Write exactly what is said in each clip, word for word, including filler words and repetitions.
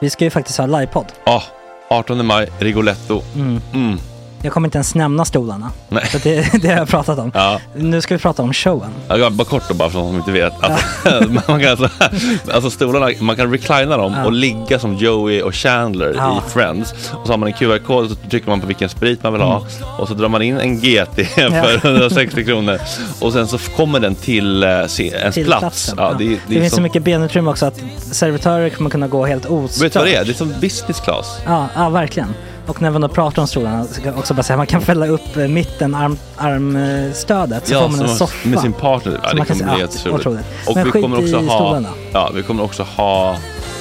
Vi ska ju faktiskt ha livepodd. Ja, oh, artonde maj, Rigoletto. Mm. Mm. Jag kommer inte ens nämna stolarna. Nej. För det, det har jag pratat om. Ja. Nu ska vi prata om showen. Ja, bara kort då, bara för de som inte vet. Alltså, man kan alltså, alltså stolarna, man kan reclina dem ja. och ligga som Joey och Chandler ja. i Friends. Och så har man en Q R-kod och så trycker man på vilken sprit man vill ha. Mm. Och så drar man in en G T för hundrasextio kronor. Och sen så kommer den till uh, se, ens till plats. Ja, ja. det, det, det det finns som... så mycket benutrymme också att servitörer kommer kunna gå helt ostört. Vet du vad det är? Det är som business class. Ja, ja verkligen. Och när man då pratar om stolarna så kan jag också bara säga att man kan fälla upp mitten arm, armstödet så ja, får man en soffa med sin partner. Ja, det kommer bli jätteroligt. Och men vi kommer också ha stolarna. Ja, vi kommer också ha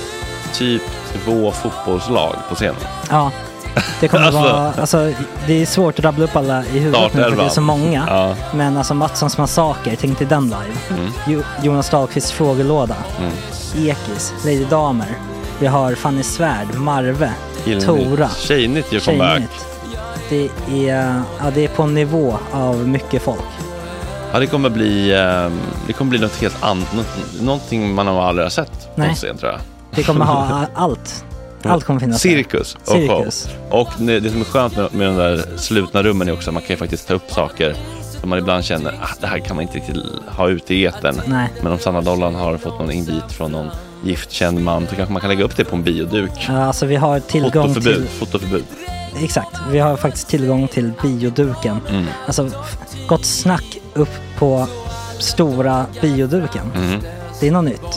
typ två fotbollslag på scenen. Ja. Det kommer alltså, vara alltså det är svårt att rabbla upp alla i huvudet nu för det är så många. Ja. Men alltså Mattssons massaker, tänk till den live. Mm. Jo, Jonas Dahlqvists frågelåda. Mm. Ekis, Lady Damer. Vi har Fanny Svärd, Marve, Gillnytt. Tora. Tjejnytt gör comeback. Det är, ja, det är på en nivå av mycket folk. Ja, det kommer bli det kommer bli något helt annat, någonting man har aldrig har sett på scen, tror jag. Det kommer ha allt. Allt kommer finnas. Cirkus och Cirkus. show. Och det som är skönt med, med de där slutna rummen är också att man kan ju faktiskt ta upp saker som man ibland känner att det här kan man inte riktigt ha ute i etern. Nej. Men om Sanna Dollan har fått någon invit från någon giftkänd man så kanske man kan lägga upp det på en bioduk. Ja, alltså vi har tillgång fotoförbud, till... Fotoförbud. Exakt, vi har faktiskt tillgång till bioduken. Mm. Alltså, gott snack upp på stora bioduken. Mm. Det är något nytt.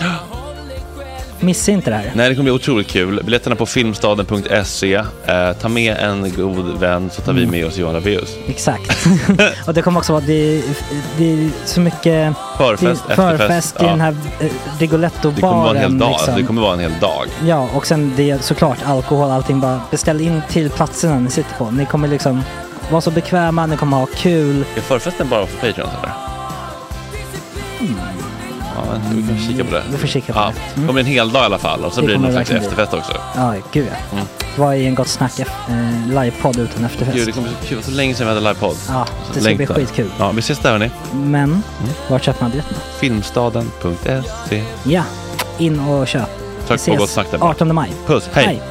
Missa inte det här. Nej, det kommer bli otroligt kul. Biljetterna på filmstaden punkt se. Eh, ta med en god vän så tar mm. vi med oss Johan Rabaeus. Exakt. Och det kommer också vara det, det är så mycket förfest, det, förfest i ja. den här eh, Rigoletto-baren. Det kommer vara en hel dag. Liksom. Det kommer vara en hel dag. Ja, och sen det är såklart alkohol, allting. Bara beställ in till platserna ni sitter på. Ni kommer liksom vara så bekväma, ni kommer ha kul. Är förfesten bara för Patreon eller? Mm. Ja, vi kan kika på det. Vi får kika på ja, det. Mm. Det kommer en hel dag i alla fall. Och så det blir det någon slags efterfest också. Ja, gud ja. Mm. Vad är en gott snack eh, livepodd utan efterfest? Gud, det kommer så kul. Så länge sedan vi hade livepodd. Ja, det ska bli skitkul. Ja, vi ses där hörni. Men, mm. var köper man biljetterna? filmstaden punkt se. Ja, in och köp. Tack på gott snack där. artonde maj. Puss, hej. hej.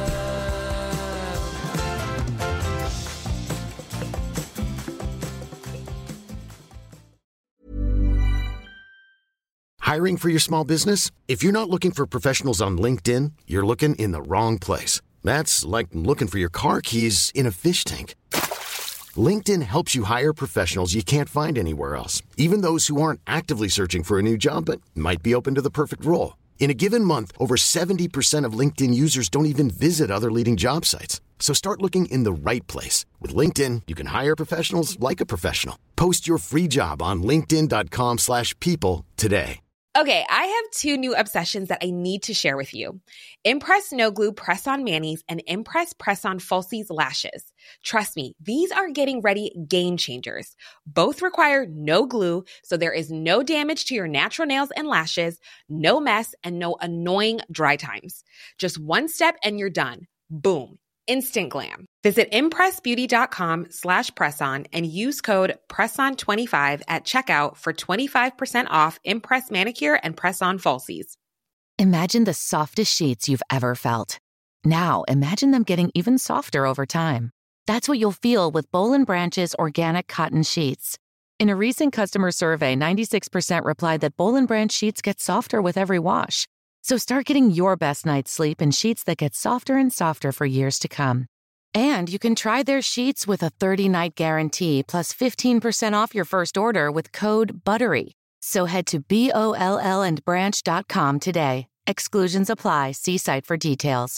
Hiring for your small business? If you're not looking for professionals on LinkedIn, you're looking in the wrong place. That's like looking for your car keys in a fish tank. LinkedIn helps you hire professionals you can't find anywhere else, even those who aren't actively searching for a new job but might be open to the perfect role. In a given month, over seventy percent of LinkedIn users don't even visit other leading job sites. So start looking in the right place. With LinkedIn, you can hire professionals like a professional. Post your free job on linkedin dot com slash people today. Okay, I have two new obsessions that I need to share with you. Impress No Glue Press-On Manis and Impress Press-On Falsies Lashes. Trust me, these are getting ready game changers. Both require no glue, so there is no damage to your natural nails and lashes, no mess, and no annoying dry times. Just one step and you're done. Boom. Instant glam. Visit impressbeauty.com slash presson and use code presson twenty-five at checkout for twenty-five percent off Impress manicure and press-on falsies. Imagine the softest sheets you've ever felt. Now imagine them getting even softer over time. That's what you'll feel with Boll and Branch's organic cotton sheets. In a recent customer survey, ninety-six percent replied that Boll and Branch sheets get softer with every wash. So start getting your best night's sleep in sheets that get softer and softer for years to come. And you can try their sheets with a thirty-night guarantee plus fifteen percent off your first order with code BUTTERY. So head to B O L L and branch dot com today. Exclusions apply. See site for details.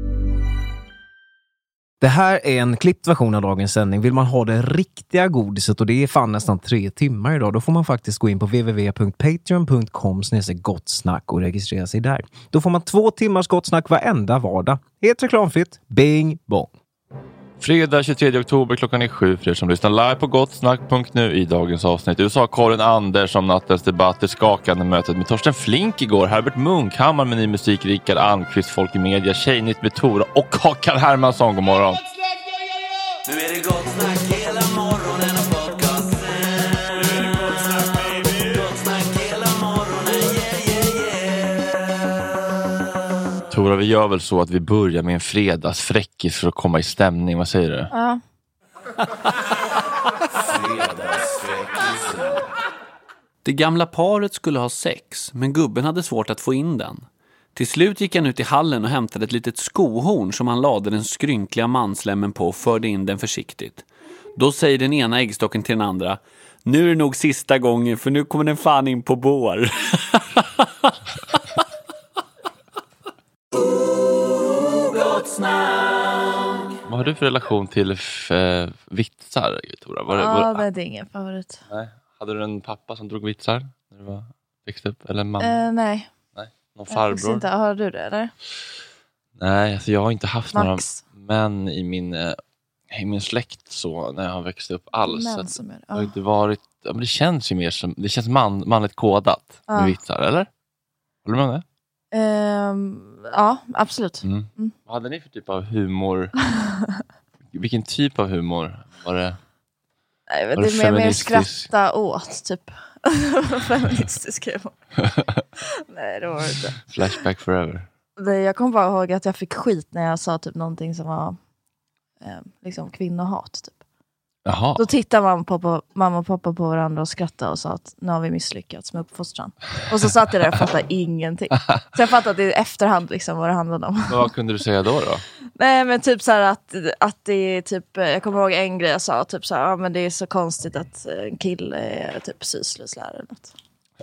Det här är en klippt version av dagens sändning. Vill man ha det riktiga godiset, och det är fan nästan tre timmar idag, då får man faktiskt gå in på w w w punkt patreon punkt com slash gottsnack och registrera sig där. Då får man två timmars gottsnack varenda vardag. Helt reklamfritt. Bing bong. Fredag tjugotredje oktober klockan är sju för er som lyssnar live på gottsnack punkt nu i dagens avsnitt. Du sa Karin Anders om nattens debatt, det skakande mötet med Torsten Flink igår, Herbert Munkhammar med ny musik, Rickard Almqvist, Folk i Media, Tjejnytt med Tora och Håkan Hermansson. God morgon. Nu är det gottsnack hela morgonen och podcasten. Nu är det gottsnack baby. Gottsnack hela morgonen, yeah yeah yeah. Tora, vi gör väl så att vi börjar med en fredagsfräckis för att komma i stämning. Vad säger du? Ja. Det gamla paret skulle ha sex, men gubben hade svårt att få in den. Till slut gick han ut i hallen och hämtade ett litet skohorn som han lade den skrynkliga manslämmen på och förde in den försiktigt. Då säger den ena äggstocken till den andra: nu är det nog sista gången, för nu kommer den fan in på bår. Vad har du för relation till äh, vitsar, Tora? Var, ja, var, det är ingen favorit. Nej. Hade du en pappa som drog vitsar när du var växte upp? Eller en mamma? Uh, nej. Nej. Någon farbror? Inte. Har du det, eller? Nej, alltså jag har inte haft Max. några män i min, äh, i min släkt så när jag har växt upp alls. Män som är, det har inte varit, ja, men det känns ju mer som, det känns man, manligt kodat ja. med vitsar, eller? Håller du med om det? Um, ja, absolut. Mm. Mm. Vad hade ni för typ av humor? Vilken typ av humor var det? Nej, det är mer, mer skratta åt, typ. Feministisk humor. Nej, det var det inte. Flashback forever. Det, jag kommer bara ihåg att jag fick skit när jag sa typ någonting som var eh, liksom kvinnohat, typ. Jaha. Då tittar man på, på, mamma och pappa på varandra och skrattade och sa att nu har vi misslyckats med uppfostran. Och så satt jag där och fattade ingenting. Så jag fattade i efterhand liksom vad det handlade om. Men vad kunde du säga då då? Nej, men typ så här att, att det är typ, jag kommer ihåg en grej jag sa, typ så här, ja men det är så konstigt att en kille är typ syslöjdslärare eller något.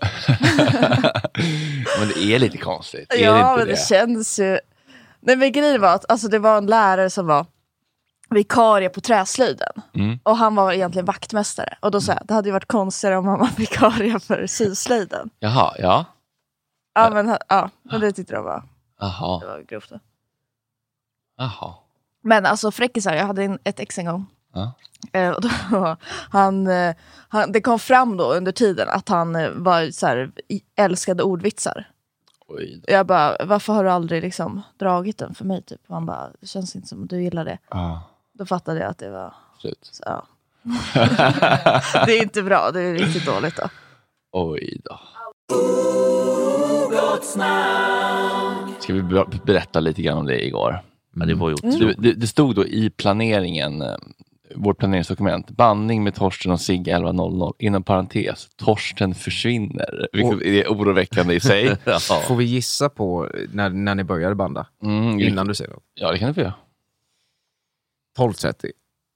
Men det är lite konstigt. Är ja, det inte men det, det känns ju... Nej, men grejen var att alltså, det var en lärare som var vikarie på träslöjden. Mm. Och han var egentligen vaktmästare. Och då sa jag, det hade ju varit konstigare om han var vikarie för syslöjden. Jaha, ja. Ja, men, ja, men det tyckte jag var, Aha. det var grovt. Jaha. Men alltså fräckisar, jag hade en, ett ex en gång. Ja. Eh, och då, han, han, det kom fram då under tiden att han var så här, älskade ordvitsar. Oj. Jag bara, varför har du aldrig liksom dragit den för mig typ? Och han bara, det känns inte som att du gillar det. Ah. Då fattade jag att det var slut. Så, ja. Det är inte bra, det är riktigt dåligt då. Oj då. Ska vi berätta lite grann om det igår? Men det var ju mm. det, det, det stod då i planeringen, vårt planeringsdokument, bandning med Torsten och Sigge elva noll noll, inom parentes, Torsten försvinner, vilket och, är oroväckande i sig. Ja. Får vi gissa på när, när ni började banda? Mm, innan du säger något? Ja, det kan du få göra. tolv trettio.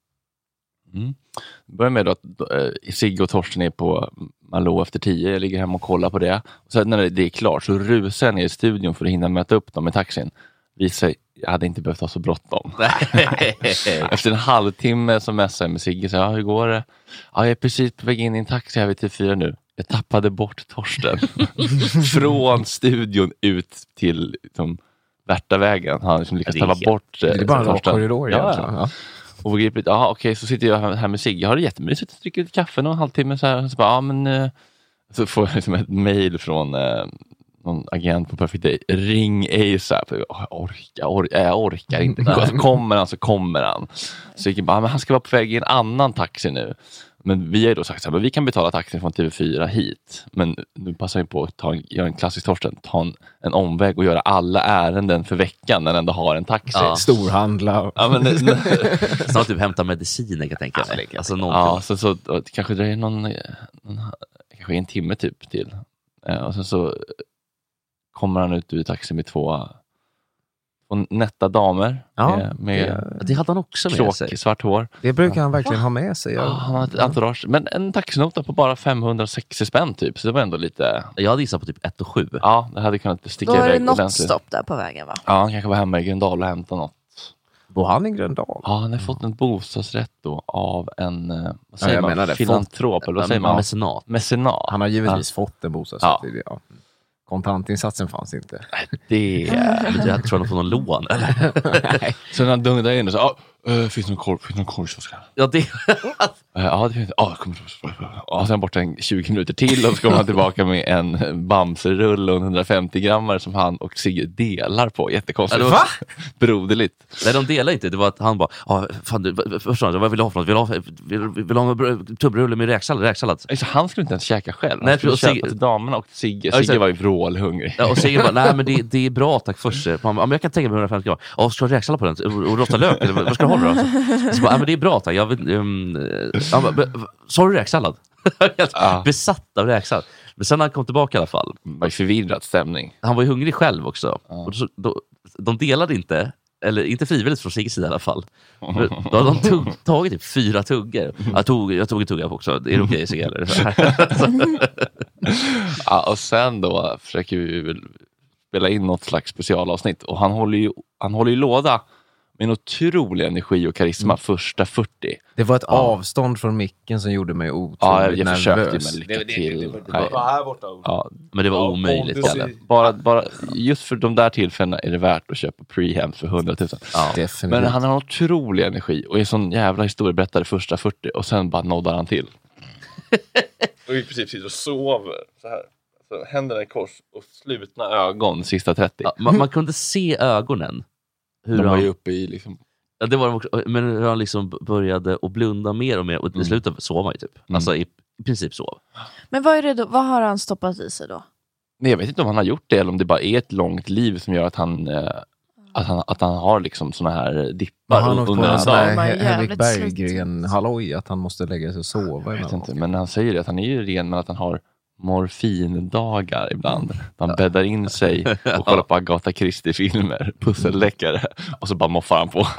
Mm. Börjar med då att äh, Sigge och Torsten är på Malå efter tio. Jag ligger hemma och kollar på det. Och så när det är klart så rusar jag ner i studion för att hinna möta upp dem i taxin. Visar, jag hade inte behövt ha så bråttom. Efter en halvtimme så mässar jag med Sigge. Så, ja, hur går det? Ja, jag är precis på väg in i en taxi här vid T fyra nu. Jag tappade bort Torsten. Från studion ut till liksom, Värtavägen. Han liksom lyckats tappa bort eh, det är bara en rak korridor. Ja, ja. Och vi gripit, ja okej, så sitter jag här med Sigge. Jag har det jättemysigt att dricka lite kaffe någon halvtimme så här. Så bara, ja men... Eh, så får jag liksom ett mejl från... Eh, någon agent på Perfect Day, ring ASAP. Jag orkar, orkar, jag orkar inte. Alltså, kommer han så kommer han. Så jag bara, men han ska vara på väg i en annan taxi nu. Men vi har ju då sagt så här, men vi kan betala taxin från T V fyra hit. Men nu passar vi på att ta en, göra en klassisk Torsten, ta en, en omväg och göra alla ärenden för veckan när den ändå har en taxi. Ja. Storhandla. Ja, men, snart typ hämta mediciner kan jag tänka mig. Ja, alltså, ja, så, så kanske det är någon, någon kanske en timme typ till. Och sen så kommer han ut ur taxi med två, två nätta damer. Ja, med, med det, det hade han också med kråk, sig. Svart hår. Det brukar han verkligen ha med sig. Ja, han har ett entourage. Men en taxinota på bara femhundrasextio spänn typ. Så det var ändå lite... Jag hade gissat på typ ett och sju. Ja, det hade kunnat sticka iväg. Då är iväg. det något stopp där på vägen, va? Ja, han kanske var hemma i Gröndal och hämtade något. Bor han i Gröndal? Ja, han har fått en bostadsrätt då av en vad säger ja, jag man? menar det. Filantrop, eller vad säger man? Mecenat. Mecenat. Han har givetvis ja. fått en bostadsrätt. Ja. Ja. Kontantinsatsen fanns inte. Det jag tror han får någon lån eller? Så när han dungade in och sa, Uh, finns det någon korv? Finns det någon korvkiosk? Ja, det... uh, ja, det finns. Ja, uh, kommer och sen borta en tjugo minuter till och så kommer han tillbaka med en bamserull och en hundrafemtio grammar som han och Sigge delar på. Jättekonstigt. Ja, var... Va? Broderligt. Nej, de delar inte. Det var att han bara, ja, fan du, förstår vad vill du ha för något? Vill du ha, vill, vill ha en tubbrulle med räksallad? räksallad? Alltså, han skulle inte ens käka själv. Han nej, skulle och köpa Sigge... till damerna och Sigge. Sigge ja, var ju vrålhungrig. Ja, och Sigge bara, nej men det, det är bra, tack först. Ja, men jag kan tänka mig hundrafemtio grammar. Ja, ska du ha räksallad på den? Och rostad lök? Eller vad ska du ha då? Så bara, ja, men det är bra, tack. Jag vill, um, ja, så har du räksallad? Ja. Besatt av räksallad. Men sen när han kom tillbaka i alla fall. Var ju förvirrad stämning. Han var ju hungrig själv också. Ja. Och så, då, de delade inte, eller inte frivilligt från Sigges sida i alla fall. Då hade de tog, tagit typ fyra tuggor. Jag tog, jag tog en tugga också. Är det okej, Sigge? Eller? Ja, och sen då försöker vi väl spela in något slags specialavsnitt. Och han håller ju, han håller ju låda med en otrolig energi och karisma mm. första fyrtio. Det var ett ja. avstånd från micken som gjorde mig otroligt ja, jag, jag nervös. försökte men lycka till. Det, det, det, det, det var här borta. Ja, men det var ja, omöjligt. Bara, bara, just för de där tillfällena är det värt att köpa preamps för hundratusen. Ja, men han har en otrolig energi och är sån jävla historieberättare första fyrtio och sen bara noddar han till. och i princip sitter och sover så här. Så händerna i kors och slutna ögon sista trettio. Ja, man, man kunde se ögonen. Hur de var ju uppe i liksom... Ja, det var de också, men hur han liksom började att blunda mer och mer och till mm. slut sov man ju typ. Mm. Alltså i, i princip sov. Men vad är det då? Vad har han stoppat i sig då? Nej, jag vet inte om han har gjort det eller om det bara är ett långt liv som gör att han eh, att han, att han har liksom såna här dippar han under en dag. Henrik Berggren halloj att han måste lägga sig och sova. Jag vet inte, men han säger det att han är ju ren men att han har morfindagar ibland. Han ja. bäddar in sig och kollar på Agatha Christie-filmer, pusselläckare och så bara moffar han på.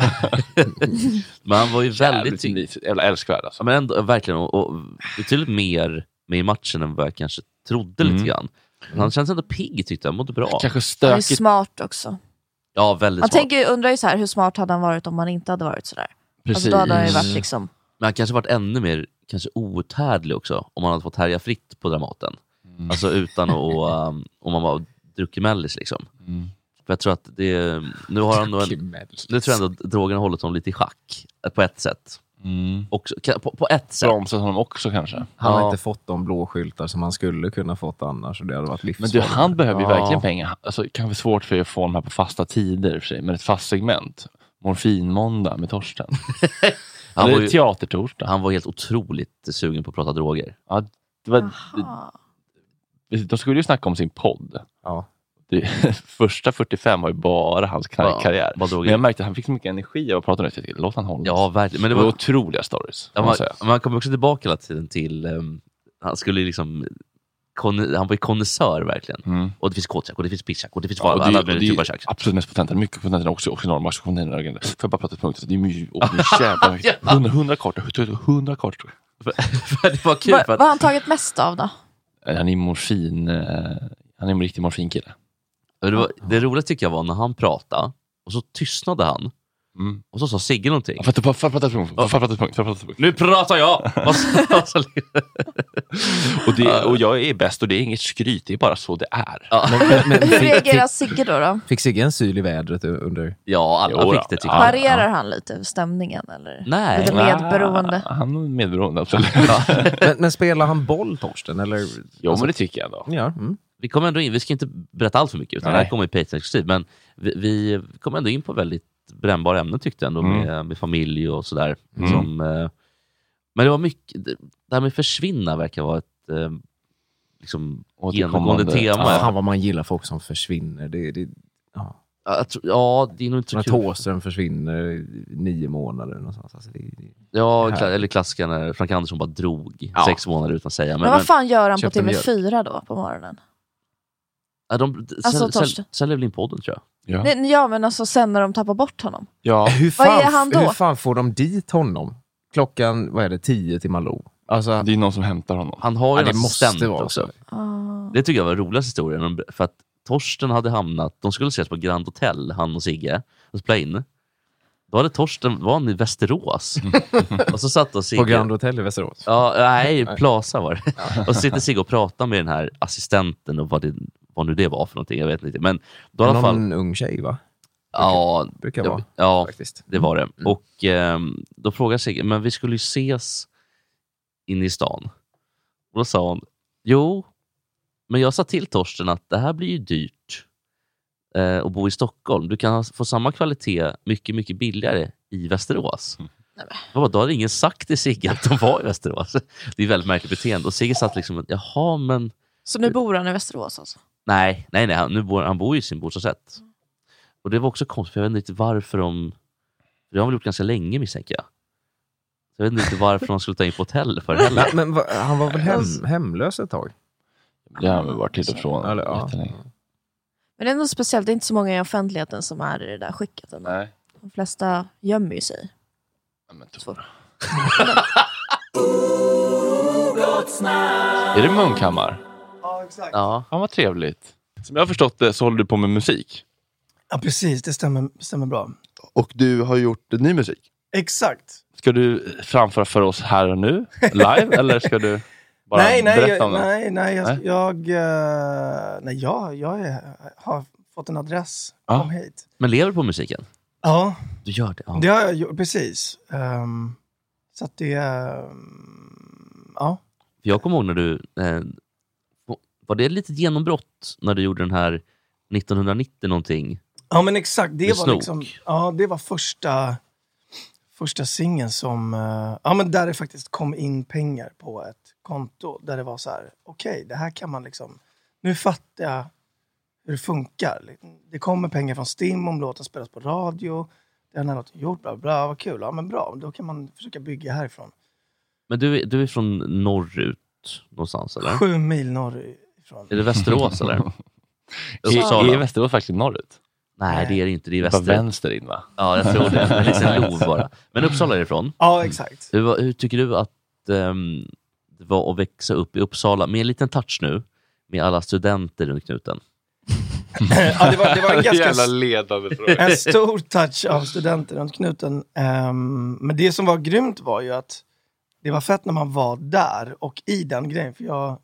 Men han var ju väldigt mysigt, eller älskvärd alltså. Ja, men ändå, verkligen, och, och betydligt mer med i matchen än vad jag kanske trodde mm. lite grann. Han känns ändå pigg tyckte jag, mådde bra. Kanske stökigt. Han är smart också. Ja, väldigt man smart. Man tänker, undrar ju så här, hur smart hade han varit om han inte hade varit sådär? Precis. Alltså då hade han ju varit liksom... Men han kanske varit ännu mer kanske outhärdlig också om man hade fått härja fritt på Dramaten. Mm. Alltså utan att um, om man var druckig mellis liksom. Mm. För jag tror att det nu har han en, nu tror jag ändå att drogen har hållit honom lite i schack på ett sätt. Mm. Också, på, på ett sätt. Bromsat honom också kanske. Han ja. har inte fått de blåskyltar som han skulle kunna fått annars och det hade varit livsfarligt. Men du, han behöver ju ja. verkligen pengar. Alltså kanske svårt för att få de här på fasta tider för sig, men ett fast segment. Morfinmåndag med Torsten. Han var ju teatertorsdag. Han var helt otroligt sugen på att prata droger. Ja, det var de skulle ju snacka om sin podd. Ja. Det, första fyrtiofem var ju bara hans karriär. Ja, men jag märkte att han fick så mycket energi av att prata med. Låt han hålla. Ja, verkligen. Men det var, det var otroliga stories. Ja, man, man kommer också tillbaka hela tiden till um, han skulle liksom kon, han var ju konnässör verkligen. Mm. Och det finns kåtchack och det finns pitchack och det finns ja, alla det, det är absolut mest potenta. Mycket potenta också också enorma kontinuer. Får jag bara prata ett punkt. Det är mycket jävla hundra kort hundra kort. Det var kul. Va, vad har han tagit mest av då? Han är morfin han är en riktig morfinkille. Det, var, det roliga tycker jag var när han pratade och så tystnade han mm. och så sa Sigge någonting. För att prata ett punkt. Nu pratar jag! och, det, och jag är bäst och det är inget skryt, det är bara så det är. Ja. Men, men, men, hur reagerar Sigge då, då? Fick Sigge en syl i vädret under? Ja, alla jo, fick det tycker jag. Varierar ja. han lite över stämningen? Eller? Nej. Lite medberoende? Ja, han är medberoende, absolut. Ja. men, men spelar han boll, Torsten? Eller? Jo, alltså, men det tycker jag då. Ja, mm. Vi kommer ändå in, vi ska inte berätta allt för mycket utan det här kommer i Patreon-exklusivt, men vi, vi kommer ändå in på väldigt brännbara ämnen tyckte jag ändå mm. med, med familj och sådär. Mm. Som, eh, men det var mycket, det här med försvinna verkar vara ett eh, liksom genomgående tema. Ja, fan vad man gillar folk som försvinner. Det, det, ja. Jag tror, ja, det är nog inte så när kul. Thåström försvinner i nio månader någonstans. Alltså det, det, ja, det eller klassiska när Frank Andersson bara drog ja. sex månader utan att säga. Men, men vad fan gör han på T V fyra då på morgonen? Ja, de alltså, säljer väl in podden tror jag. Ja. Nej, ja, men alltså sen när de tappar bort honom. Ja. Hur fan, vad är han då? Hur fan får de dit honom? Klockan, vad är det, tio till Malou? Alltså, det är någon som hämtar honom. Han har ju ja, en assistent också. Ah. Det tycker jag var roligaste historien. För att Torsten hade hamnat, de skulle ses på Grand Hotel, han och Sigge, och spela in. Då hade Torsten, var han i Västerås. och så satt och Sigge... På Grand Hotel i Västerås? Ja, nej, Plaza var det. och så sitter Sigge och pratar med den här assistenten och vad, det, vad nu det var för någonting, jag vet inte. Men då i alla fall... Någon ung tjej va? Ja, brukar det, vara, ja faktiskt. det var det. Och eh, då frågade jag, men vi skulle ju ses in i stan. Och då sa hon, jo, men jag sa till Torsten att det här blir ju dyrt eh, att bo i Stockholm. Du kan få samma kvalitet mycket, mycket billigare i Västerås. Mm. Bara, då hade ingen sagt till Sigge att de var i Västerås. Det är väldigt märkligt beteende. Och Sigge satt liksom, jaha, men... Så nu bor han i Västerås alltså? Nej, nej, nej. Nu bor, han bor ju i sin bostadsrätt. Och det var också konstigt, för jag vet inte riktigt varför de... Det har väl gjort ganska länge, misstänker jag. Så jag vet inte varför de skulle ta in på hotell för heller. Men va, han var väl hem, hemlös ett tag? Det har väl varit till och från. Eller, ja. Men det är ändå speciellt, det är inte så många i offentligheten som är i det där skicket ändå. Nej. De flesta gömmer ju sig. Ja, men är det Munkhammar? Ja, exakt. Ja. Han var trevligt. Som jag har förstått det så håller du på med musik. Ja, precis. Det stämmer, stämmer bra. Och du har gjort ny musik. Exakt. Ska du framföra för oss här och nu? Live? Eller ska du bara nej, nej, berätta jag, om det? nej, nej, jag, Nej? jag, uh, nej, jag, jag är, har fått en adress. Ja. Kom hit. Men lever du på musiken? Ja. Du gör det? Ja. Det har jag gjort, precis. Um, så att det, um, ja. Jag kommer ihåg när du... Eh, var det ett litet genombrott när du gjorde den här nittonhundranittio någonting? Ja, men exakt. Det Med var Snook. liksom, ja, det var första, första singeln som, uh, ja men där det faktiskt kom in pengar på ett konto. Där det var så här, okej, okay, det här kan man liksom, nu fattar jag hur det funkar. Det kommer pengar från Stim om låten spelas på radio. Det har låten gjort, bra, bra, vad kul. Ja, men bra, då kan man försöka bygga härifrån. Men du, du är från norrut någonstans, eller? Sju mil norrifrån. Är det Västerås, eller? Är, är Västerås faktiskt norrut? Nej, Nej, det är det inte. Det är Bara väster. vänster in, va? Ja, jag tror det. En liten lov bara. Men Uppsala är det ifrån. Ja, exakt. Hur, hur tycker du att um, det var att växa upp i Uppsala med en liten touch nu med alla studenter runt knuten? Ja, det var, det var en ganska Jävla ledande fråga. en stor touch av studenter runt knuten. Um, men det som var grymt var ju att det var fett när man var där och i den grejen. För jag...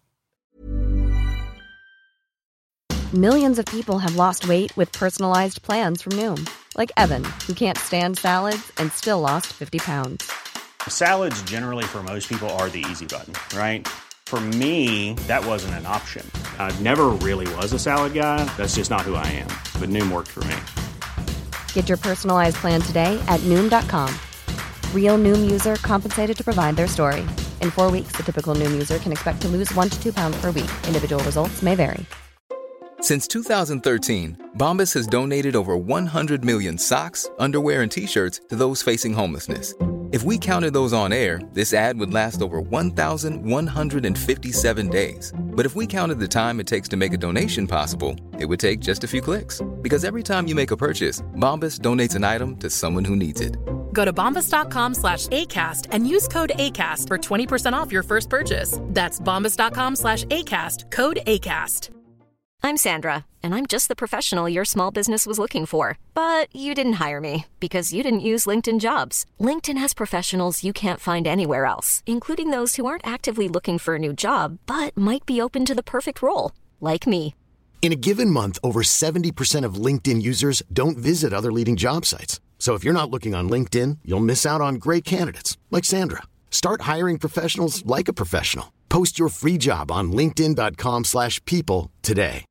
Millions of people have lost weight with personalized plans from Noom. Like Evan, who can't stand salads and still lost fifty pounds. Salads generally for most people are the easy button, right? For me, that wasn't an option. I never really was a salad guy. That's just not who I am. But Noom worked for me. Get your personalized plan today at Noom dot com. Real Noom user compensated to provide their story. In four weeks, the typical Noom user can expect to lose one to two pounds per week. Individual results may vary. Since two thousand thirteen, Bombas has donated over one hundred million socks, underwear, and T-shirts to those facing homelessness. If we counted those on air, this ad would last over one thousand one hundred fifty-seven days. But if we counted the time it takes to make a donation possible, it would take just a few clicks. Because every time you make a purchase, Bombas donates an item to someone who needs it. Go to bombas.com slash ACAST and use code ACAST for twenty percent off your first purchase. That's bombas.com slash ACAST, code ACAST. I'm Sandra, and I'm just the professional your small business was looking for. But you didn't hire me because you didn't use LinkedIn Jobs. LinkedIn has professionals you can't find anywhere else, including those who aren't actively looking for a new job, but might be open to the perfect role, like me. In a given month, over seventy percent of LinkedIn users don't visit other leading job sites. So if you're not looking on LinkedIn, you'll miss out on great candidates like Sandra. Start hiring professionals like a professional. Post your free job on linkedin dot com slash people today.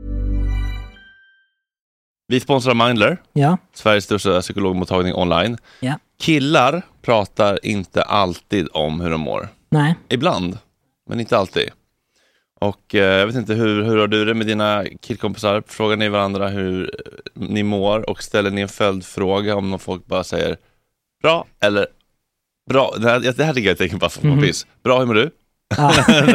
Vi sponsrar Mindler, ja. Sveriges största psykologmottagning online. Ja. Killar pratar inte alltid om hur de mår. Nej. Ibland, men inte alltid. Och eh, jag vet inte, hur, hur har du det med dina killkompisar? Frågar ni varandra hur ni mår och ställer ni en följdfråga om någon folk bara säger bra eller bra? Det här, det här tycker jag är ett tecken på att man piss. Bra, hur mår du? Ja,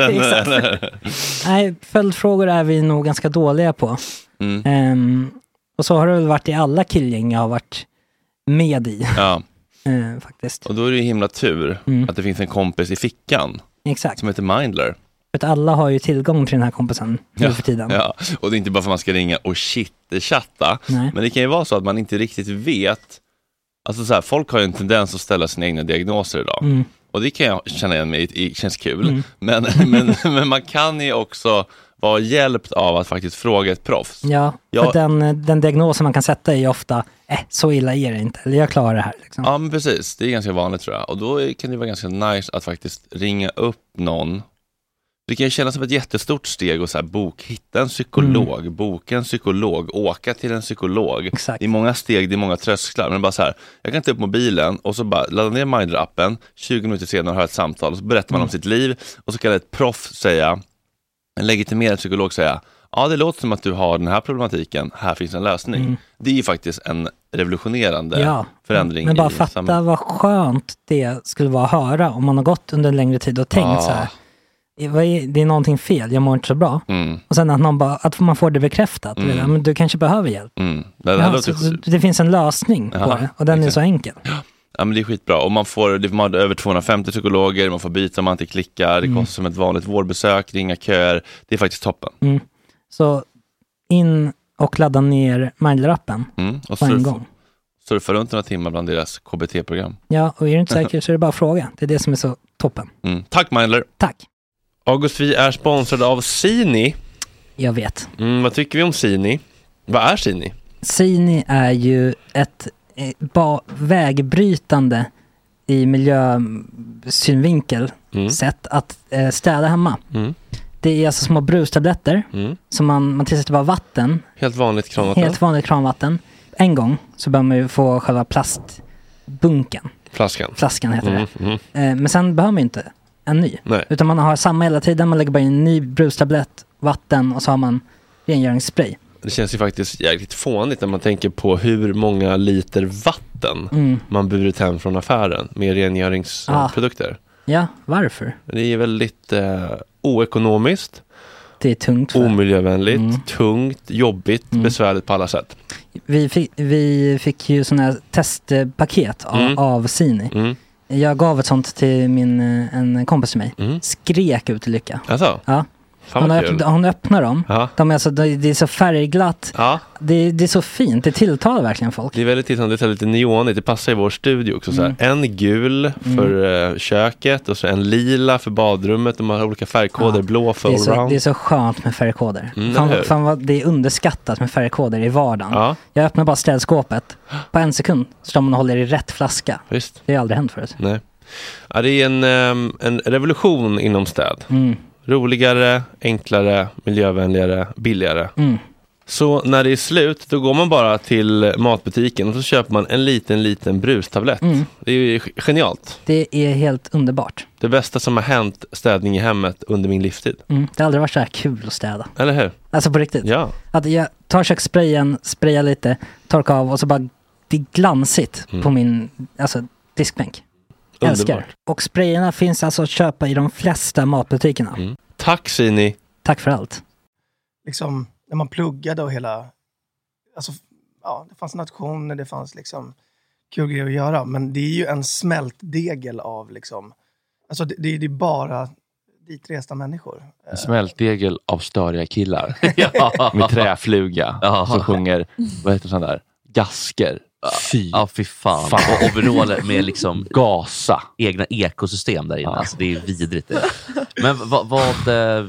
nej, följdfrågor är vi nog ganska dåliga på. Mm. Um, och så har det väl varit i alla killgäng jag har varit med i. Ja. uh, faktiskt. Och då är det ju himla tur mm. att det finns en kompis i fickan. Exakt. Som heter Mindler. För att alla har ju tillgång till den här kompisen ja, för tiden. Ja, och det är inte bara för att man ska ringa och shit-chatta. Men det kan ju vara så att man inte riktigt vet. Alltså så här, folk har ju en tendens att ställa sina egna diagnoser idag. Mm. Och det kan jag känna igen mig i, det känns kul. Mm. Men, men, men man kan ju också var hjälpt av att faktiskt fråga ett proffs. Ja, jag... för den, den diagnosen man kan sätta är ju ofta, eh, så illa är det inte, eller jag klarar det här. Liksom. Ja, men precis. Det är ganska vanligt tror jag. Och då kan det vara ganska nice att faktiskt ringa upp någon. Det kan ju kännas som ett jättestort steg och så här, bok, hitta en psykolog, mm. boka en psykolog, åka till en psykolog. Exakt. Det är många steg, det är många trösklar. Men bara så här, jag kan ta upp mobilen och så bara ladda ner Mindler-appen, tjugo minuter senare har ett samtal och så berättar man mm. om sitt liv och så kan ett proff säga, en legitimerad psykolog säga, ja det låter som att du har den här problematiken, här finns en lösning. Mm. Det är ju faktiskt en revolutionerande ja. förändring. Men bara i fatta samhället. Vad skönt det skulle vara att höra om man har gått under en längre tid och tänkt ah. så här. Det är någonting fel, jag mår inte så bra. Mm. Och sen att, någon bara, att man får det bekräftat. Mm. Men du kanske behöver hjälp. Mm. Det, ja, låter... det, det finns en lösning Aha, på det. Och den exakt. Är så enkel. Ja, men det är skitbra. Och man får, man har över tvåhundrafemtio psykologer. Man får byta om man inte klickar. Det mm. kostar som ett vanligt vårdbesök. Ringa köer. Det är faktiskt toppen. Mm. Så in och ladda ner Mindler-appen mm. och på en surf, gång. Surfa runt några timmar bland deras K B T-program. Ja, och är du inte säker så är det bara att fråga. Det är det som är så toppen. Mm. Tack Mindler. Tack. August, vi är sponsrade av Sini. Jag vet. Mm, vad tycker vi om Sini? Vad är Sini? Sini är ju ett eh, ba- vägbrytande i miljösynvinkel mm. sätt att eh, städa hemma. Mm. Det är alltså små brustabletter mm. som man, man tillsätter bara vatten. Helt vanligt kranvatten. Helt vanligt kranvatten. En gång så bör man ju få själva plastbunken. Flaskan. Flaskan heter mm. det. Mm. Eh, men sen behöver man inte en ny. Nej. Utan man har samma hela tiden. Man lägger bara in en ny brustablett, vatten och så har man rengöringsspray. Det känns ju faktiskt jäkligt fånigt när man tänker på hur många liter vatten mm. man burit hem från affären med rengöringsprodukter. Ah. Ja, varför? Det är väldigt eh, oekonomiskt. Det är tungt. För. Omiljövänligt, mm. tungt, jobbigt, mm. besvärligt på alla sätt. Vi fick, vi fick ju sådana här testpaket av, mm. av Sini. Mm. Jag gav ett sånt till min, en kompis till mig. Mm. Skrek ut i lycka. Alltså? Ja. Hon, öpp, hon öppnar dem. Ja. De är alltså, det är så färgglatt. Ja. Det, det är så fint. Det tilltalar verkligen folk. Det är väldigt tilltalande. Det är lite neonigt. Det passar i vår studio också. Mm. Så här. En gul för mm. uh, köket och så en lila för badrummet. De har olika färgkoder. Ja. Blå för det är, så, allround. det är så skönt med färgkoder. Mm, fan, fan vad det är underskattat med färgkoder i vardagen. Ja. Jag öppnar bara ställskåpet. På en sekund står man och håller i rätt flaska. Visst. Det har aldrig hänt förut. Nej. Ja, det är en, um, en revolution inom städ. Mm. Roligare, enklare, miljövänligare, billigare. Mm. Så när det är slut, då går man bara till matbutiken och så köper man en liten, liten brustablett. Mm. Det är ju genialt. Det är helt underbart. Det bästa som har hänt städning i hemmet under min livstid. Mm. Det har aldrig varit så här kul att städa. Eller hur? Alltså på riktigt. Ja. Att jag tar kökssprayen, sprayar lite, torkar av och så bara, det är glansigt mm. på min alltså, diskbänk. Älskar. Och sprayerna finns alltså att köpa i de flesta matbutikerna. Mm. Tack Sini. Tack för allt. Liksom, när man pluggade och hela... Alltså, ja, det fanns nationer, det fanns liksom kul grejer att göra. Men det är ju en smältdegel av liksom... Alltså det, det, det är bara ditresta människor. En smältdegel av störiga killar. Ja. Med träfluga. Ja. Som sjunger, vad heter sån där? Gasker. Fy. Ja, fy fan. fan. Och overaller med liksom gasa. Egna ekosystem där inne. Ja. Alltså, det är vidrigt. Det. Men vad... vad eh...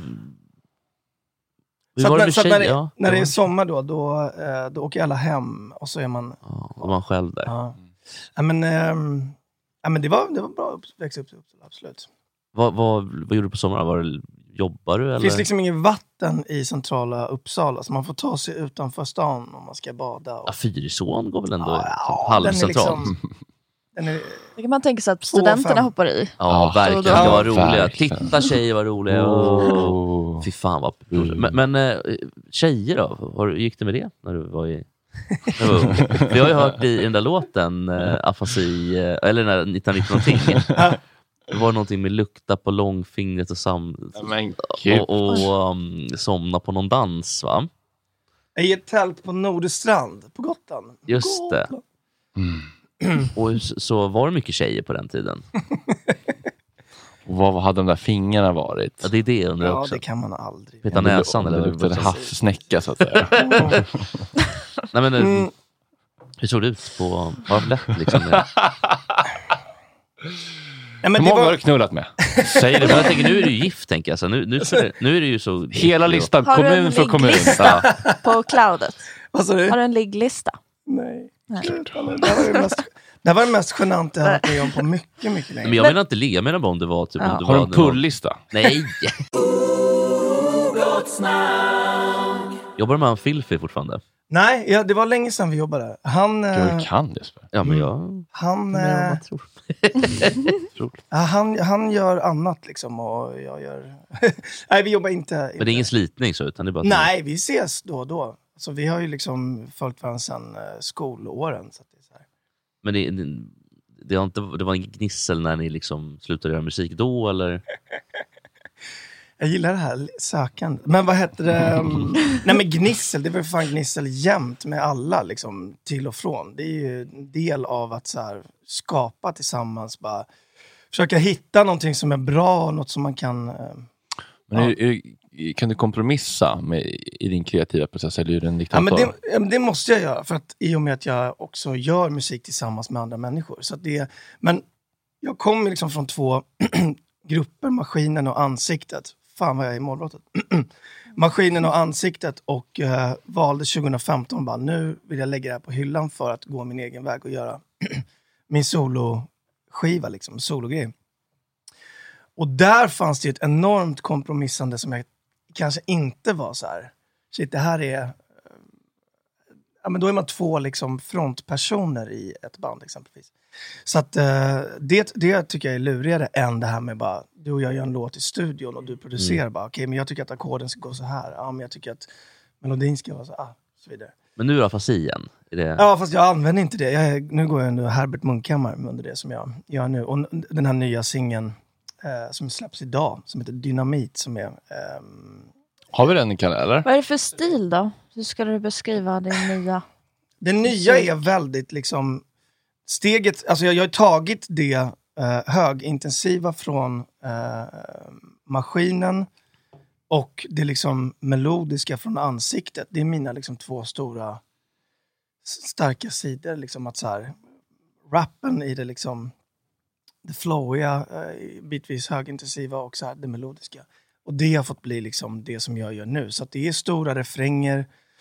Så, att, så att när, det, ja. när det är sommar då, då, då åker alla hem och så är man... Ja, och man själv där. Ja. Ja, men, ähm, ja, men det var, det var bra att växa upp, absolut. Vad, vad, vad gjorde du på sommaren? Var det, jobbar du? Eller? Det finns liksom ingen vatten i centrala Uppsala, så man får ta sig utanför stan om man ska bada. Och... Ja, Fyrisån går väl ändå ja, ja, halvcentralt. Är... Det kan man tänka sig att studenterna hoppar i. Ja, verkligen. Det var roliga. Titta tjejer var roliga. Oh. Fy fan vad mm. Men, men tjejer då? Har, gick det med det när du var i... Vi har ju hört i den där låten afasi, eller när nittonhundranitton någonting. Det var någonting med lukta på långfingret och, sam... och, och um, somna på någon dans, va? I ett tält på Nordestrand på Gotland. Just Gotland. Det. Mm. Och så var det mycket tjejer på den tiden. Vad hade de där fingrarna varit? Ja, det är det jag undrar ja, också. Ja, det kan man aldrig. Peta näsan eller det havssnäcka så att säga. Nej, men mm. hur såg det ut på... Var det lätt liksom? Ja, men Hur det många var... har du knullat med? Säg det. Men jag tänker, nu är du gift, tänker jag. Så nu, nu, nu är det ju så... Hela listan, Har du kommun en för kommun. ligglista Ja. på cloudet? Vad sa du? Har du en ligglista? Nej. Nej. Det var det mest, det var det mest genanta jag har varit med om på mycket, mycket länge. Men jag menar inte le, jag menar bara om det var typ... Ja. Om det Har var du en pull-lista? Nej! Jobbar med han Filfi fortfarande? Nej, ja, det var länge sedan vi jobbade. Han... Du kan det. Ja, men jag... Han... Men Eh, tror. ja, han, han gör annat liksom och jag gör... Nej, vi jobbar inte... Men det är ingen slitning så, utan det är bara... Nej, vi ses då och då. Så vi har ju liksom följt varandra sedan eh, skolåren. Så att det är så här. Men det, det, det, har inte, det var ingen gnissel när ni liksom slutade göra musik då, eller? Jag gillar det här sökande. Men vad heter det? Um, nej men gnissel, det är väl fan gnissel jämt med alla liksom, till och från. Det är ju en del av att så här, skapa tillsammans. Bara försöka hitta någonting som är bra, något som man kan... Uh, Men är, är, kan du kompromissa med, i din kreativa process, eller är du en diktatör? Ja, men det, det måste jag göra, för att i och med att jag också gör musik tillsammans med andra människor. Så att det, men jag kommer liksom från två grupper, Maskinen och Ansiktet. Fan vad jag är i målbrottet. Maskinen och Ansiktet, och uh, valde tjugo femton bara, nu vill jag lägga det här på hyllan för att gå min egen väg och göra min soloskiva, liksom, sologrej. Och där fanns det ett enormt kompromissande som jag kanske inte var så här. Shit, det här är... Ja, men då är man två liksom frontpersoner i ett band exempelvis. Så att uh, det, det tycker jag är lurigare än det här med bara, du och jag gör en låt i studion och du producerar mm. bara, okej, okay, men jag tycker att ackorden ska gå så här. Ja, men jag tycker att melodin ska vara så här. Så vidare. Men nu är det afasi igen? Är det... Ja, fast jag använder inte det. Jag är, nu går jag under Herbert Munkhammar under det som jag gör nu. Och den här nya singeln eh, som släpps idag, som heter Dynamit, som är... Ehm... Har vi den i kanal, eller? Vad är det för stil då? Hur ska du beskriva din nya? Det nya är väldigt liksom... Steget, alltså jag, jag har tagit det eh, högintensiva från eh, Maskinen och det liksom melodiska från Ansiktet. Det är mina liksom två stora starka sidor, liksom att så här, rappen i det liksom det flowiga, eh, bitvis högintensiva, och så här det melodiska. Och det har fått bli liksom det som jag gör nu. Så att det är stora refränger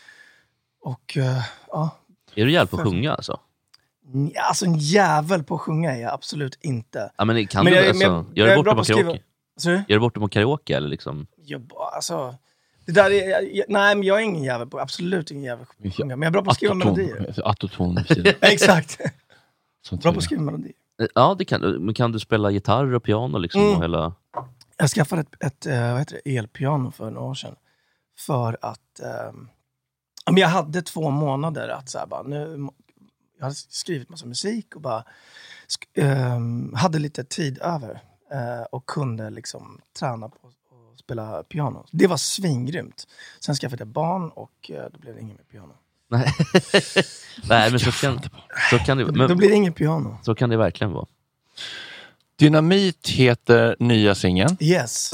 och uh, ja. Är du hjälp på att sjunga alltså? Ja, alltså en jävel på att sjunga är jag absolut inte. Ja, men kan men du jag, alltså, men, gör du bort på skriva... karaoke? Gör du bort på karaoke eller liksom? Jag, alltså, det där är, jag, nej, men jag är ingen jävel på, absolut ingen jävel på att sjunga. Men jag är bra på att skriva melodier. Autoton. Exakt. Bra på att skriva melodier. Ja, det kan du. Men kan du spela gitarr och piano liksom? Mm. Och hela... Jag skaffade ett, ett vad heter det, elpiano för några år sedan. För att um, jag hade två månader att så här, bara, nu, jag hade skrivit massa musik och bara um, hade lite tid över. Uh, och kunde liksom träna på att spela piano. Det var svingrymt. Sen skaffade jag barn och uh, då blev det ingen med piano. Nej, Nej men så kan, så kan det, men, då blir det ingen piano. Så kan det verkligen vara. Dynamit heter nya singeln. Yes.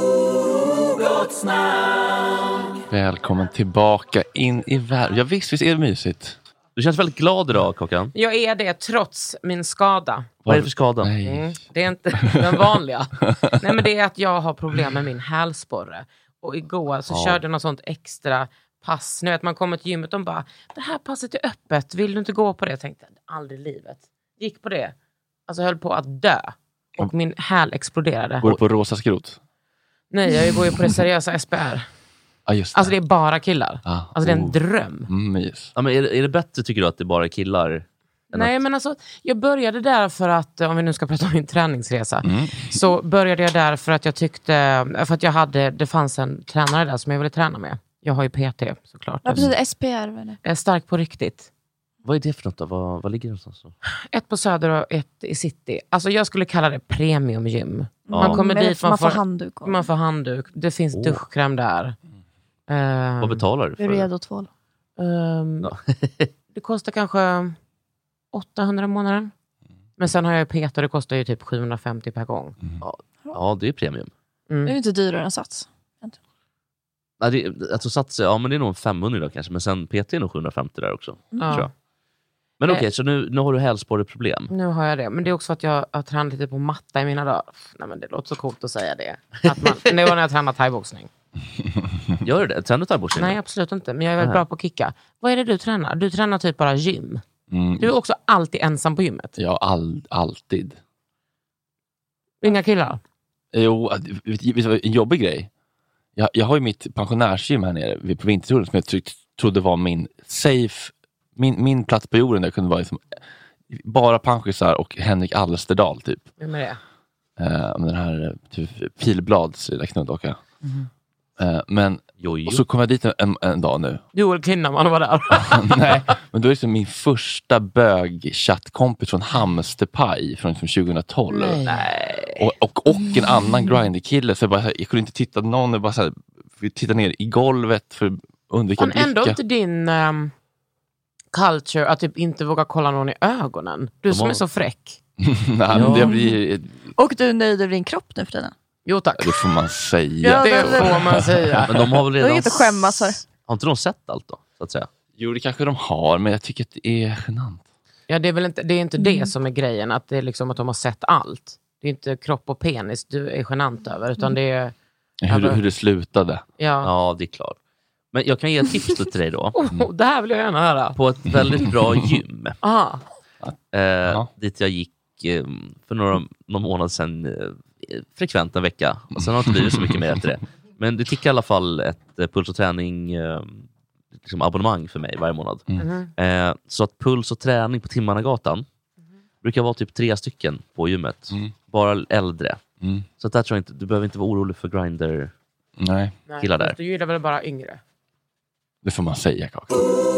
Välkommen tillbaka in i världen. Ja, visst, visst är det mysigt. Du känns väldigt glad idag, Kakan. Jag är det trots min skada. Vad är det för skada? Mm, det är inte den vanliga. Nej, men det är att jag har problem med min hälsporre. Och igår så ja. körde jag något sånt extra pass. Nu vet man kommer till gymmet och de bara, det här passet är öppet. Vill du inte gå på det? Jag tänkte, aldrig i livet. Gick på det. Alltså höll på att dö. Och min häl exploderade. Går du på rosa skrot? Nej, jag går ju på det seriösa S P R. Ah, just det. Alltså det är bara killar. Ah, alltså det är en oh. dröm. Mm, yes. Ja, men är, är det bättre, tycker du, att det bara är killar? Nej, att... men alltså jag började där för att, om vi nu ska prata om min träningsresa, mm. så började jag där för att jag tyckte, för att jag hade, det fanns en tränare där som jag ville träna med. Jag har ju P T såklart. Vad betyder S P R? Vad är det? Stark på riktigt. Vad är det för något då? Vad, vad ligger det någonstans? Ett på Söder och ett i City. Alltså jag skulle kalla det premiumgym. Ja. Man kommer men dit, man, man får får handduk. Och... Man får handduk. Det finns oh. duschkräm där. Um, vad betalar du för? Redo tvål. Um, ja. Det kostar kanske åttahundra månaden. Men sen har jag P T och det kostar ju typ sjuhundrafemtio per gång. Mm. Ja. Ja, det är premium. Mm. Det är inte dyrare än Sats. Nej, det, alltså Sats, ja men det är nog femhundra då kanske. Men sen P T är nog sjuhundrafemtio där också. Mm. Tror jag. Men okej, okay, så nu, nu har du hälsporreproblem. Nu har jag det. Men det är också för att jag har tränat lite på matta i mina dagar. Nej, men det låter så coolt att säga det. Att man, det var när jag tränade thaiboxning. Gör du det? Tränar du thaiboxning? Nej, absolut inte. Men jag är väldigt bra på att kicka. Vad är det du tränar? Du tränar typ bara gym. Mm. Du är också alltid ensam på gymmet. Ja, all, alltid. Inga killar? Jo, en jobbig grej. Jag, jag har ju mitt pensionärsgym här nere på Vinterturen som jag tryck, trodde var min safe, min, min plats på jorden. Där kunde vara liksom bara pensionärsar och Henrik Alsterdal typ. Vem är det? Uh, den här typ, Pilblads lilla knuddocka. Mm. Uh, men jo, jo. Och så kom jag dit en, en dag nu. Joel Kinnaman var där. Nej, men då är det liksom min första bög-chattkompis från Hamsterpaj från liksom tjugohundratolv. Nej. Och, och, och en annan grinderkille. Så jag, bara, jag kunde inte titta någon. Jag bara så här, titta ner i golvet för att undvika blickar. Ändå inte din um, culture att typ inte våga kolla någon i ögonen. Du De som har... är så fräck. Nej, men det blir... Och du är nöjd över din kropp nu för tiden? Jo tack. Det får man säga. Ja, det får man säga. Men de har väl redan... Det är inte skämmas för. Har inte de sett allt då, så att säga? Jo, det kanske de har, men jag tycker att det är genant. Ja, det är väl inte det, är inte mm. det som är grejen, att det är liksom att de har sett allt. Det är inte kropp och penis du är genant över, utan det är... Hur, hur det slutade. Ja. Ja, det är klart. Men jag kan ge ett tips till dig då. Oh, det här vill jag gärna höra. På ett väldigt bra gym. Aha. Eh, dit jag gick eh, för några, några månader sedan eh, frekvent en vecka. Och sen har det inte blivit så mycket mer efter det. Men det fick i alla fall ett eh, puls och träning eh, liksom abonnemang för mig varje månad. Mm. Eh, så att puls och träning på Timmannagatan mm. brukar vara typ tre stycken på gymmet. Mm. Bara äldre. Mm. Så att där tror jag inte, du behöver inte vara orolig för grinder. Nej. Killar där. Du gillar väl bara yngre? Det får man säga, Kaka.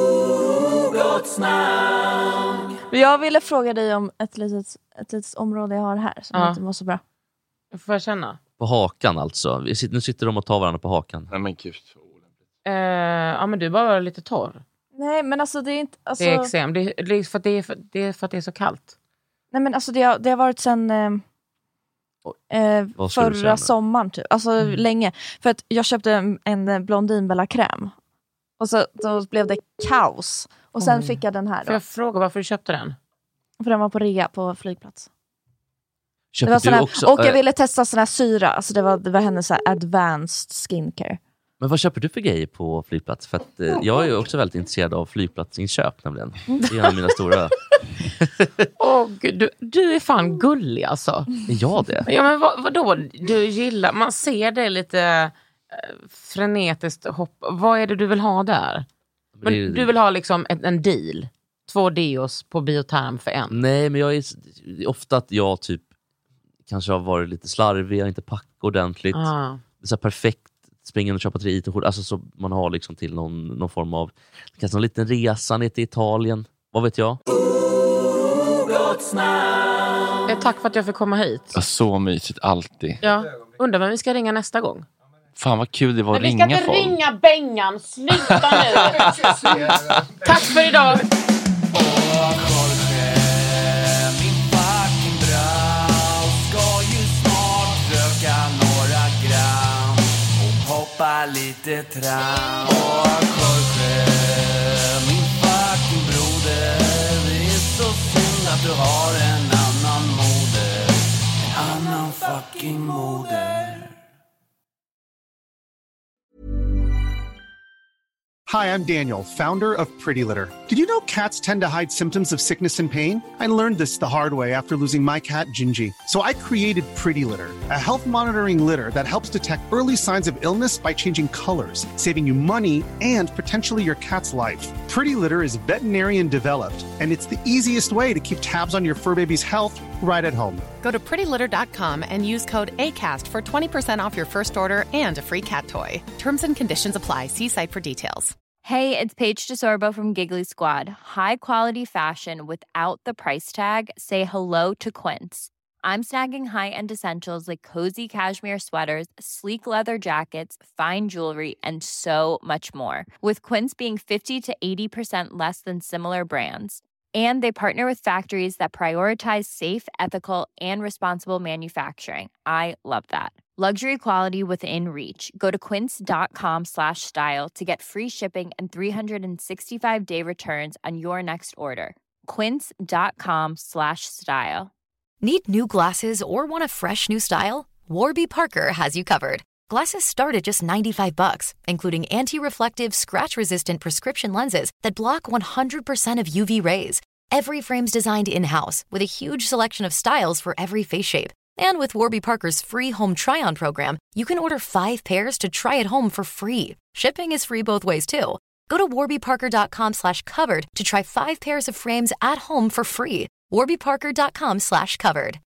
Jag ville fråga dig om ett litet, ett litet område jag har här som ja. inte var så bra. Får jag känna? På hakan alltså. Vi sitter, nu sitter de och tar varandra på hakan. Nej men gud. Uh, ja men du bara var lite torr. Nej men alltså det är inte... Alltså... Det är eksem. Det, det, är för att det, är för, det är för att det är så kallt. Nej men alltså det har, det har varit sen... Eh, eh, förra sommaren typ. Alltså mm. länge. För att jag köpte en, en blondinbella-kräm. Och så då blev det kaos. Och sen mm. fick jag den här då. Får jag fråga varför du köpte den? För den var på rea på flygplats. Köpte det var sån här, också, och jag äh, ville testa sån här syra. Alltså det var, det var hennes så här advanced skincare. Men vad köper du för grejer på flygplats? För att eh, jag är ju också väldigt intresserad av flygplatsinköp nämligen. Det är en av mina stora... Åh gud, du, du är fan gullig alltså. Är jag det? Ja men vad, vadå? Du gillar, man ser det lite äh, frenetiskt hopp. Vad är det du vill ha där? Men det... Du vill ha liksom en, en deal? Två deos på Bioterm för en? Nej, men jag är ofta att jag typ kanske har varit lite slarvig, jag har inte packat ordentligt. Ah. Det är så här perfekt springa och köpa tre it och alltså så man har liksom till någon, någon form av kanske någon liten resa ner till Italien. Vad vet jag? Eh, tack för att jag fick komma hit. Ja, så mysigt, alltid. Ja, undrar vem vi ska ringa nästa gång. Fan vad kul det var att ringa folk. Vi ska inte ringa Bengan, sluta nu. Tack för idag. Lite tram och Jorge, min fucking broder. Det är så synd att du har en annan moder. En annan fucking moder. Hi, I'm Daniel, founder of Pretty Litter. Did you know cats tend to hide symptoms of sickness and pain? I learned this the hard way after losing my cat, Gingy. So I created Pretty Litter, a health monitoring litter that helps detect early signs of illness by changing colors, saving you money and potentially your cat's life. Pretty Litter is veterinarian developed, and it's the easiest way to keep tabs on your fur baby's health right at home. Go to pretty litter dot com and use code ACAST for twenty percent off your first order and a free cat toy. Terms and conditions apply. See site for details. Hey, it's Paige DeSorbo from Giggly Squad. High quality fashion without the price tag. Say hello to Quince. I'm snagging high-end essentials like cozy cashmere sweaters, sleek leather jackets, fine jewelry, and so much more. With Quince being fifty to eighty percent less than similar brands. And they partner with factories that prioritize safe, ethical, and responsible manufacturing. I love that. Luxury quality within reach. Go to quince.com slash style to get free shipping and three sixty-five day returns on your next order. quince.com slash style. Need new glasses or want a fresh new style? Warby Parker has you covered. Glasses start at just ninety-five bucks, including anti-reflective, scratch-resistant prescription lenses that block one hundred percent of U V rays. Every frame's designed in-house with a huge selection of styles for every face shape. And with Warby Parker's free home try-on program, you can order five pairs to try at home for free. Shipping is free both ways, too. Go to warbyparker.com slash covered to try five pairs of frames at home for free. warbyparker.com slash covered.